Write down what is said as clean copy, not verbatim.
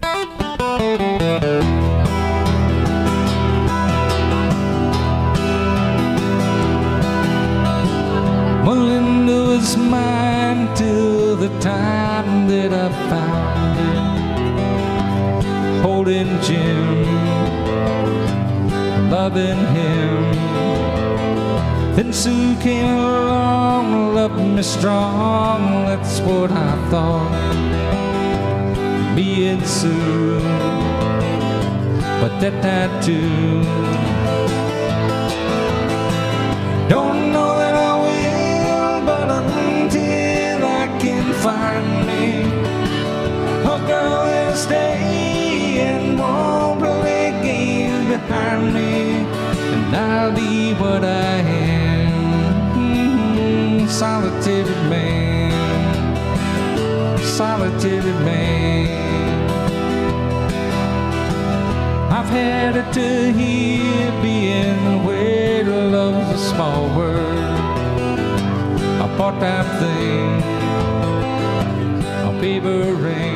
Melinda was mine till the time that I found it, holding Jim, loving him. Then Sue came along, loved me strong. That's what I thought, me and Sue. But that tattoo, don't know that I will, but until I can find me a girl that'll stay and won't play games behind me, and I'll be what I am, solitary man, solitary man. I've had it to here, being where love's a small word. I bought that thing, a paper ring.